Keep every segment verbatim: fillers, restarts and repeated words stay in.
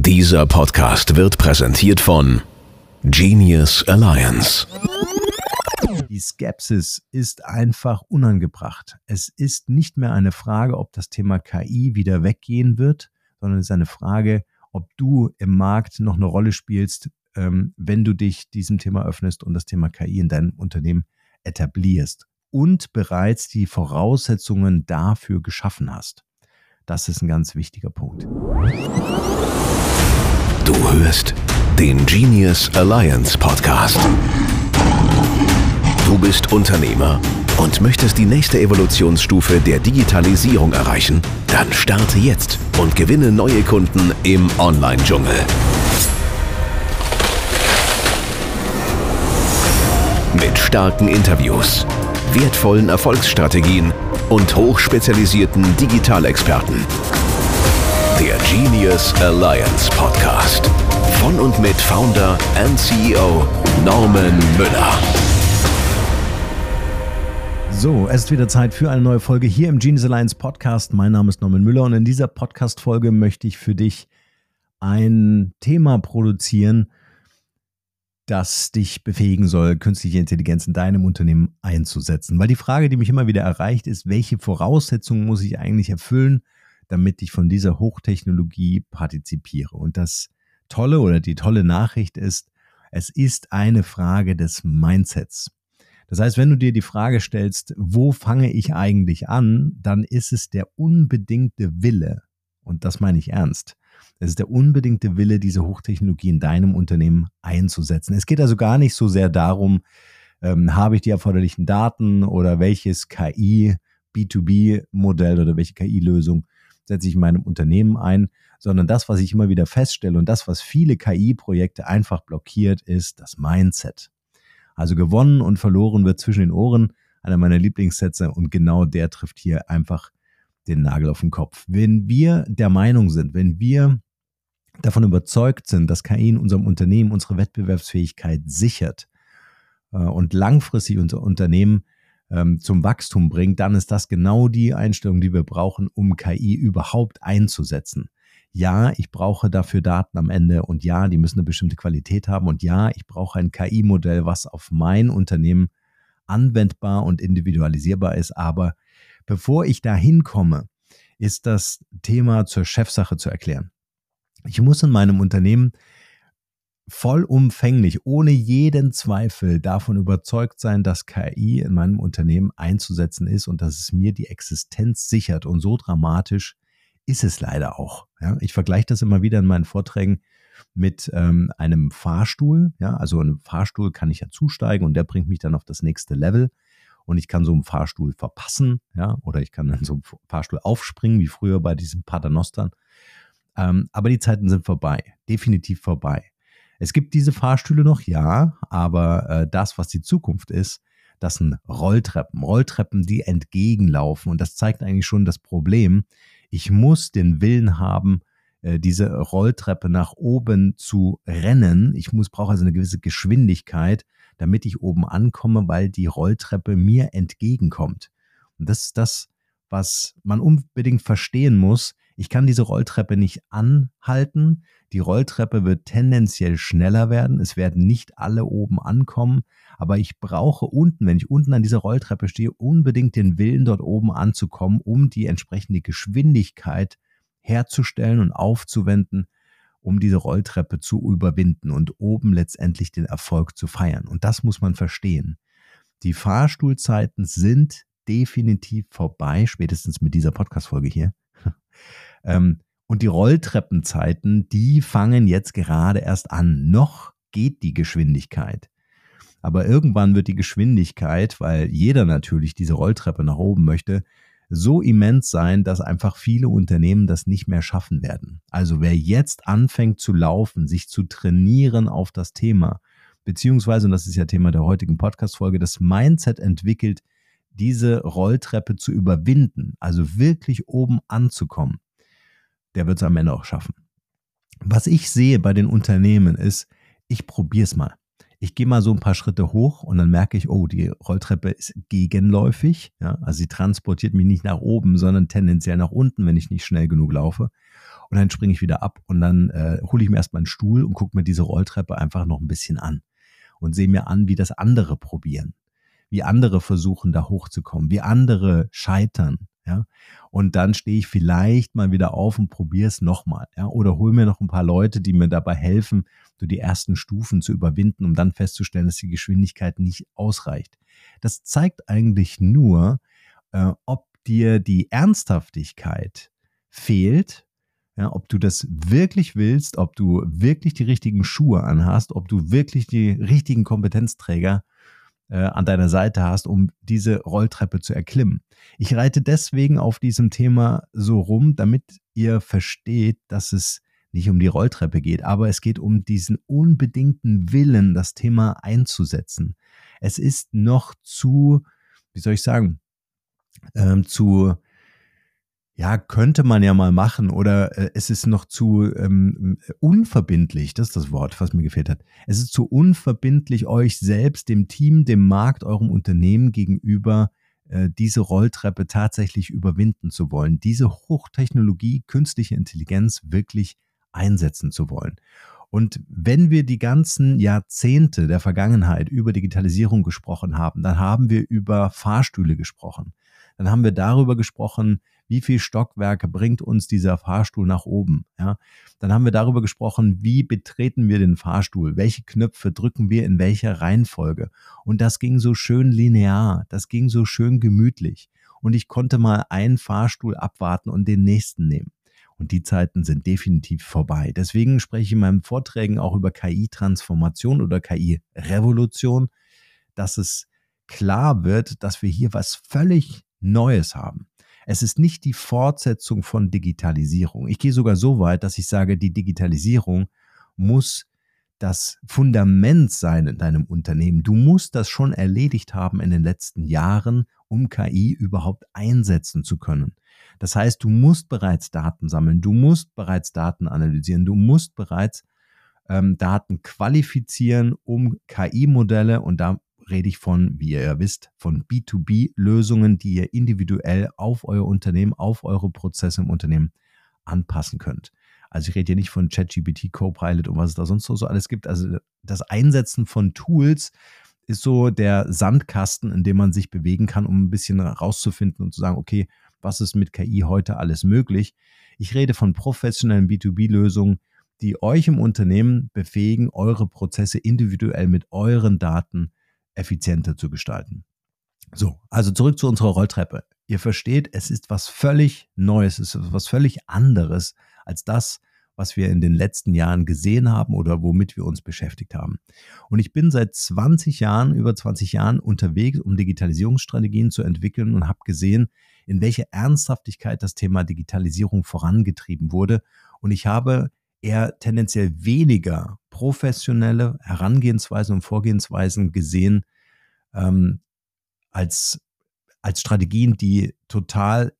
Dieser Podcast wird präsentiert von Genius Alliance. Die Skepsis ist einfach unangebracht. Es ist nicht mehr eine Frage, ob das Thema K I wieder weggehen wird, sondern es ist eine Frage, ob du im Markt noch eine Rolle spielst, ähm, wenn du dich diesem Thema öffnest und das Thema K I in deinem Unternehmen etablierst und bereits die Voraussetzungen dafür geschaffen hast. Das ist ein ganz wichtiger Punkt. Du hörst den Genius Alliance Podcast. Du bist Unternehmer und möchtest die nächste Evolutionsstufe der Digitalisierung erreichen? Dann starte jetzt und gewinne neue Kunden im Online-Dschungel. Mit starken Interviews, wertvollen Erfolgsstrategien und hochspezialisierten Digitalexperten. Der Genius Alliance Podcast. Von und mit Founder und C E O Norman Müller. So, es ist wieder Zeit für eine neue Folge hier im Genius Alliance Podcast. Mein Name ist Norman Müller und in dieser Podcast-Folge möchte ich für dich ein Thema produzieren, das dich befähigen soll, künstliche Intelligenz in deinem Unternehmen einzusetzen. Weil die Frage, die mich immer wieder erreicht, ist, welche Voraussetzungen muss ich eigentlich erfüllen, damit ich von dieser Hochtechnologie partizipiere? Und das Tolle oder die tolle Nachricht ist, es ist eine Frage des Mindsets. Das heißt, wenn du dir die Frage stellst, wo fange ich eigentlich an, dann ist es der unbedingte Wille, und das meine ich ernst, es ist der unbedingte Wille, diese Hochtechnologie in deinem Unternehmen einzusetzen. Es geht also gar nicht so sehr darum, ähm, habe ich die erforderlichen Daten oder welches K I B zwei B Modell oder welche K I-Lösung setze ich in meinem Unternehmen ein, sondern das, was ich immer wieder feststelle und das, was viele K I-Projekte einfach blockiert, ist das Mindset. Also gewonnen und verloren wird zwischen den Ohren, einer meiner Lieblingssätze, und genau der trifft hier einfach den Nagel auf den Kopf. Wenn wir der Meinung sind, wenn wir davon überzeugt sind, dass K I in unserem Unternehmen unsere Wettbewerbsfähigkeit sichert äh, und langfristig unser Unternehmen ähm, zum Wachstum bringt, dann ist das genau die Einstellung, die wir brauchen, um K I überhaupt einzusetzen. Ja, ich brauche dafür Daten am Ende und ja, die müssen eine bestimmte Qualität haben und ja, ich brauche ein K I-Modell, was auf mein Unternehmen anwendbar und individualisierbar ist, aber bevor ich dahin komme, ist das Thema zur Chefsache zu erklären. Ich muss in meinem Unternehmen vollumfänglich, ohne jeden Zweifel davon überzeugt sein, dass K I in meinem Unternehmen einzusetzen ist und dass es mir die Existenz sichert. Und so dramatisch ist es leider auch. Ja, ich vergleiche das immer wieder in meinen Vorträgen mit ähm, einem Fahrstuhl. Ja, also in einem Fahrstuhl kann ich ja zusteigen und der bringt mich dann auf das nächste Level. Und ich kann so einen Fahrstuhl verpassen, ja, oder ich kann in so einen Fahrstuhl aufspringen, wie früher bei diesen Paternostern. Ähm, aber die Zeiten sind vorbei, definitiv vorbei. Es gibt diese Fahrstühle noch, ja, aber äh, das, was die Zukunft ist, das sind Rolltreppen. Rolltreppen, die entgegenlaufen. Und das zeigt eigentlich schon das Problem. Ich muss den Willen haben, äh, diese Rolltreppe nach oben zu rennen. Ich muss brauche also eine gewisse Geschwindigkeit, damit ich oben ankomme, weil die Rolltreppe mir entgegenkommt. Und das ist das, was man unbedingt verstehen muss. Ich kann diese Rolltreppe nicht anhalten. Die Rolltreppe wird tendenziell schneller werden. Es werden nicht alle oben ankommen. Aber ich brauche unten, wenn ich unten an dieser Rolltreppe stehe, unbedingt den Willen, dort oben anzukommen, um die entsprechende Geschwindigkeit herzustellen und aufzuwenden, um diese Rolltreppe zu überwinden und oben letztendlich den Erfolg zu feiern. Und das muss man verstehen. Die Fahrstuhlzeiten sind definitiv vorbei, spätestens mit dieser Podcast-Folge hier. Und die Rolltreppenzeiten, die fangen jetzt gerade erst an. Noch geht die Geschwindigkeit. Aber irgendwann wird die Geschwindigkeit, weil jeder natürlich diese Rolltreppe nach oben möchte, so immens sein, dass einfach viele Unternehmen das nicht mehr schaffen werden. Also wer jetzt anfängt zu laufen, sich zu trainieren auf das Thema, beziehungsweise, und das ist ja Thema der heutigen Podcast-Folge, das Mindset entwickelt, diese Rolltreppe zu überwinden, also wirklich oben anzukommen, der wird es am Ende auch schaffen. Was ich sehe bei den Unternehmen ist, ich probiere es mal. Ich gehe mal so ein paar Schritte hoch und dann merke ich, oh, die Rolltreppe ist gegenläufig. Ja, also sie transportiert mich nicht nach oben, sondern tendenziell nach unten, wenn ich nicht schnell genug laufe. und dann springe ich wieder ab und dann äh, hole ich mir erstmal einen Stuhl und gucke mir diese Rolltreppe einfach noch ein bisschen an und sehe mir an, wie das andere probieren, wie andere versuchen, da hochzukommen, wie andere scheitern. Ja, und dann stehe ich vielleicht mal wieder auf und probiere es nochmal. Ja, oder hole mir noch ein paar Leute, die mir dabei helfen, so die ersten Stufen zu überwinden, um dann festzustellen, dass die Geschwindigkeit nicht ausreicht. Das zeigt eigentlich nur, äh, ob dir die Ernsthaftigkeit fehlt, ja, ob du das wirklich willst, ob du wirklich die richtigen Schuhe anhast, ob du wirklich die richtigen Kompetenzträger äh, an deiner Seite hast, um diese Rolltreppe zu erklimmen. Ich reite deswegen auf diesem Thema so rum, damit ihr versteht, dass es nicht um die Rolltreppe geht, aber es geht um diesen unbedingten Willen, das Thema einzusetzen. Es ist noch zu, wie soll ich sagen, ähm, zu, ja, könnte man ja mal machen oder äh, es ist noch zu ähm, unverbindlich, das ist das Wort, was mir gefehlt hat. Es ist zu unverbindlich, euch selbst, dem Team, dem Markt, eurem Unternehmen gegenüber äh, diese Rolltreppe tatsächlich überwinden zu wollen, diese Hochtechnologie, künstliche Intelligenz wirklich einsetzen zu wollen. Und wenn wir die ganzen Jahrzehnte der Vergangenheit über Digitalisierung gesprochen haben, dann haben wir über Fahrstühle gesprochen. Dann haben wir darüber gesprochen, wie viel Stockwerke bringt uns dieser Fahrstuhl nach oben. Ja? Dann haben wir darüber gesprochen, wie betreten wir den Fahrstuhl, welche Knöpfe drücken wir in welcher Reihenfolge. Und das ging so schön linear, das ging so schön gemütlich. Und ich konnte mal einen Fahrstuhl abwarten und den nächsten nehmen. Und die Zeiten sind definitiv vorbei. Deswegen spreche ich in meinen Vorträgen auch über K I-Transformation oder K I-Revolution, dass es klar wird, dass wir hier was völlig Neues haben. Es ist nicht die Fortsetzung von Digitalisierung. Ich gehe sogar so weit, dass ich sage, die Digitalisierung muss das Fundament sein in deinem Unternehmen. Du musst das schon erledigt haben in den letzten Jahren, um K I überhaupt einsetzen zu können. Das heißt, du musst bereits Daten sammeln, du musst bereits Daten analysieren, du musst bereits ähm, Daten qualifizieren, um K I-Modelle, und da rede ich von, wie ihr ja wisst, von B zwei B-Lösungen, die ihr individuell auf euer Unternehmen, auf eure Prozesse im Unternehmen anpassen könnt. Also ich rede hier nicht von ChatGPT, Copilot und was es da sonst so alles gibt. Also das Einsetzen von Tools ist so der Sandkasten, in dem man sich bewegen kann, um ein bisschen rauszufinden und zu sagen, okay, was ist mit K I heute alles möglich? Ich rede von professionellen B zwei B-Lösungen, die euch im Unternehmen befähigen, eure Prozesse individuell mit euren Daten effizienter zu gestalten. So, also zurück zu unserer Rolltreppe. Ihr versteht, es ist was völlig Neues, es ist was völlig anderes als das, was wir in den letzten Jahren gesehen haben oder womit wir uns beschäftigt haben. Und ich bin seit zwanzig Jahren, über zwanzig Jahren unterwegs, um Digitalisierungsstrategien zu entwickeln und habe gesehen, in welcher Ernsthaftigkeit das Thema Digitalisierung vorangetrieben wurde. Und ich habe eher tendenziell weniger professionelle Herangehensweisen und Vorgehensweisen gesehen ähm, als, als Strategien, die total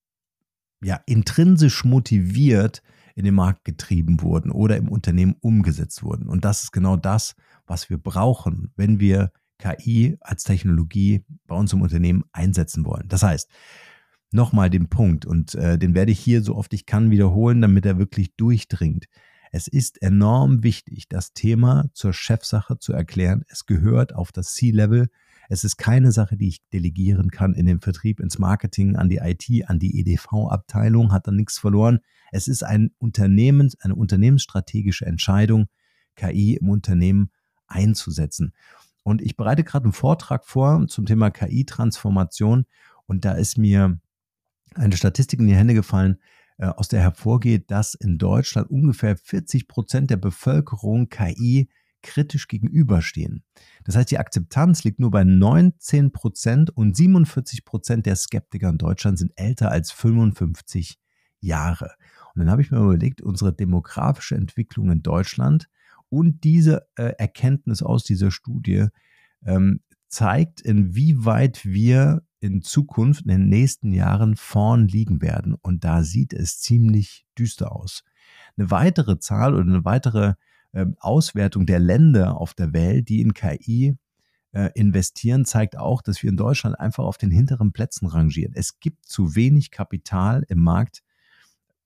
ja, intrinsisch motiviert in den Markt getrieben wurden oder im Unternehmen umgesetzt wurden. Und das ist genau das, was wir brauchen, wenn wir K I als Technologie bei uns im Unternehmen einsetzen wollen. Das heißt, nochmal den Punkt, und äh, den werde ich hier so oft ich kann wiederholen, damit er wirklich durchdringt. Es ist enorm wichtig, das Thema zur Chefsache zu erklären. Es gehört auf das C-Level. Es ist keine Sache, die ich delegieren kann in den Vertrieb, ins Marketing, an die I T, an die E D V-Abteilung, hat da nichts verloren. Es ist ein Unternehmens, eine unternehmensstrategische Entscheidung, K I im Unternehmen einzusetzen. Und ich bereite gerade einen Vortrag vor zum Thema K I-Transformation, und da ist mir eine Statistik in die Hände gefallen, äh, aus der hervorgeht, dass in Deutschland ungefähr vierzig Prozent der Bevölkerung K I kritisch gegenüberstehen. Das heißt, die Akzeptanz liegt nur bei neunzehn Prozent und siebenundvierzig Prozent der Skeptiker in Deutschland sind älter als fünfundfünfzig Jahre. Und dann habe ich mir überlegt, unsere demografische Entwicklung in Deutschland und diese äh, Erkenntnis aus dieser Studie ähm, zeigt, inwieweit wir in Zukunft, in den nächsten Jahren vorn liegen werden. Und da sieht es ziemlich düster aus. Eine weitere Zahl oder eine weitere äh, Auswertung der Länder auf der Welt, die in K I äh, investieren, zeigt auch, dass wir in Deutschland einfach auf den hinteren Plätzen rangieren. Es gibt zu wenig Kapital im Markt,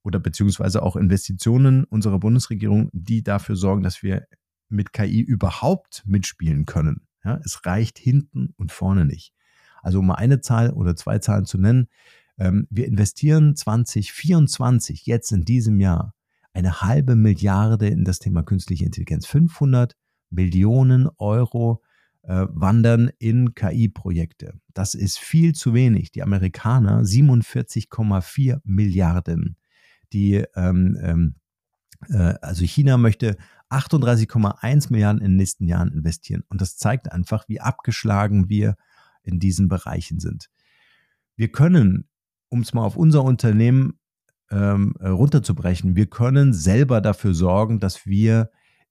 oder beziehungsweise auch Investitionen unserer Bundesregierung, die dafür sorgen, dass wir mit K I überhaupt mitspielen können. Ja, es reicht hinten und vorne nicht. Also um mal eine Zahl oder zwei Zahlen zu nennen, ähm, wir investieren zwanzig vierundzwanzig, jetzt in diesem Jahr, eine halbe Milliarde in das Thema künstliche Intelligenz. fünfhundert Millionen Euro äh, wandern in K I-Projekte. Das ist viel zu wenig. Die Amerikaner siebenundvierzig Komma vier Milliarden. Die, ähm, ähm, äh, also China möchte achtunddreißig Komma eins Milliarden in den nächsten Jahren investieren. Und das zeigt einfach, wie abgeschlagen wir in diesen Bereichen sind. Wir können, um es mal auf unser Unternehmen ähm, runterzubrechen, wir können selber dafür sorgen, dass wir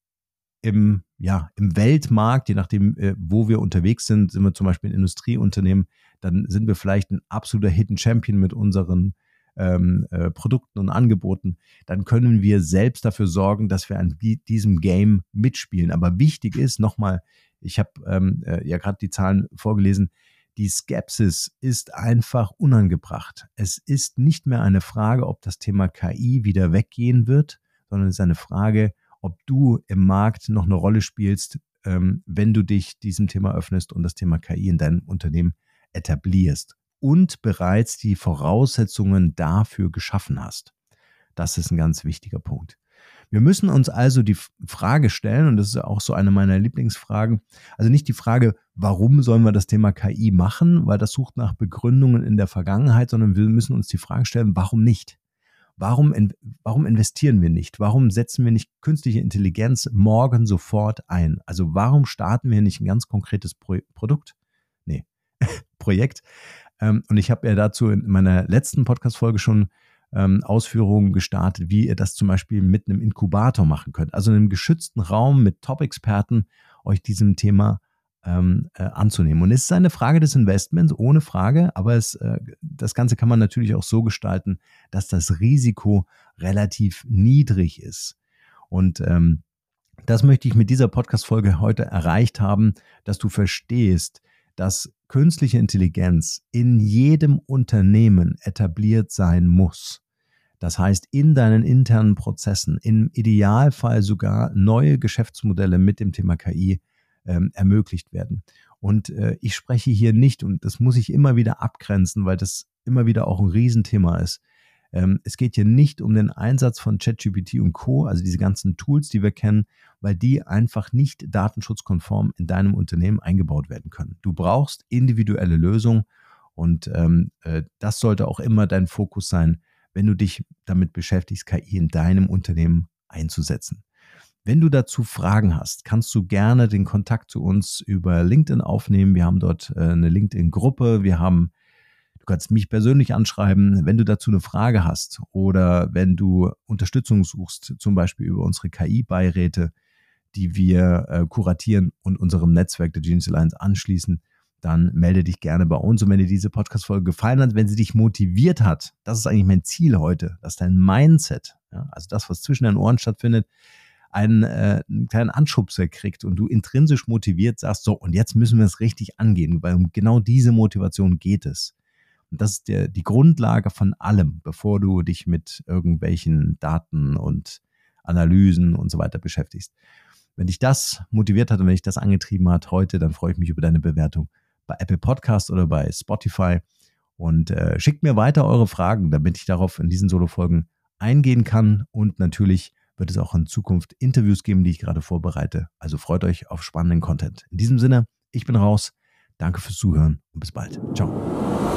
im, ja, im Weltmarkt, je nachdem, äh, wo wir unterwegs sind, sind wir zum Beispiel ein Industrieunternehmen, dann sind wir vielleicht ein absoluter Hidden Champion mit unseren ähm, äh, Produkten und Angeboten. Dann können wir selbst dafür sorgen, dass wir an die, diesem Game mitspielen. Aber wichtig ist, nochmal, ich habe ähm, äh, ja gerade die Zahlen vorgelesen, die Skepsis ist einfach unangebracht. Es ist nicht mehr eine Frage, ob das Thema K I wieder weggehen wird, sondern es ist eine Frage, ob du im Markt noch eine Rolle spielst, ähm, wenn du dich diesem Thema öffnest und das Thema K I in deinem Unternehmen etablierst und bereits die Voraussetzungen dafür geschaffen hast. Das ist ein ganz wichtiger Punkt. Wir müssen uns also die Frage stellen, und das ist auch so eine meiner Lieblingsfragen, also nicht die Frage, warum sollen wir das Thema K I machen, weil das sucht nach Begründungen in der Vergangenheit, sondern wir müssen uns die Frage stellen, warum nicht? Warum, warum investieren wir nicht? Warum setzen wir nicht künstliche Intelligenz morgen sofort ein? Also warum starten wir nicht ein ganz konkretes Pro- Produkt? Nee, Projekt. Ähm, und ich habe ja dazu in meiner letzten Podcast-Folge schon ähm, Ausführungen gestartet, wie ihr das zum Beispiel mit einem Inkubator machen könnt. Also in einem geschützten Raum mit Top-Experten euch diesem Thema ähm, äh, anzunehmen. Und es ist eine Frage des Investments, ohne Frage, aber es, äh, das Ganze kann man natürlich auch so gestalten, dass das Risiko relativ niedrig ist. Und ähm, das möchte ich mit dieser Podcast-Folge heute erreicht haben, dass du verstehst, dass künstliche Intelligenz in jedem Unternehmen etabliert sein muss. Das heißt, in deinen internen Prozessen, im Idealfall sogar neue Geschäftsmodelle mit dem Thema K I ähm, ermöglicht werden. Und äh, ich spreche hier nicht, und das muss ich immer wieder abgrenzen, weil das immer wieder auch ein Riesenthema ist. Ähm, es geht hier nicht um den Einsatz von ChatGPT und Co., also diese ganzen Tools, die wir kennen, weil die einfach nicht datenschutzkonform in deinem Unternehmen eingebaut werden können. Du brauchst individuelle Lösungen und ähm, äh, das sollte auch immer dein Fokus sein, wenn du dich damit beschäftigst, K I in deinem Unternehmen einzusetzen. Wenn du dazu Fragen hast, kannst du gerne den Kontakt zu uns über LinkedIn aufnehmen. Wir haben dort äh, eine LinkedIn-Gruppe. Wir haben, du kannst mich persönlich anschreiben, wenn du dazu eine Frage hast oder wenn du Unterstützung suchst, zum Beispiel über unsere K I-Beiräte, die wir äh, kuratieren und unserem Netzwerk der Genius Alliance anschließen, dann melde dich gerne bei uns. Und wenn dir diese Podcast-Folge gefallen hat, wenn sie dich motiviert hat, das ist eigentlich mein Ziel heute, dass dein Mindset, ja, also das, was zwischen deinen Ohren stattfindet, einen, äh, einen kleinen Anschubser kriegt und du intrinsisch motiviert sagst, so, und jetzt müssen wir es richtig angehen, weil um genau diese Motivation geht es. Und das ist der, die Grundlage von allem, bevor du dich mit irgendwelchen Daten und Analysen und so weiter beschäftigst. Wenn dich das motiviert hat und wenn dich das angetrieben hat heute, dann freue ich mich über deine Bewertung bei Apple Podcast oder bei Spotify und äh, schickt mir weiter eure Fragen, damit ich darauf in diesen Solo-Folgen eingehen kann. Und natürlich wird es auch in Zukunft Interviews geben, die ich gerade vorbereite. Also freut euch auf spannenden Content. In diesem Sinne, ich bin raus. Danke fürs Zuhören und bis bald. Ciao.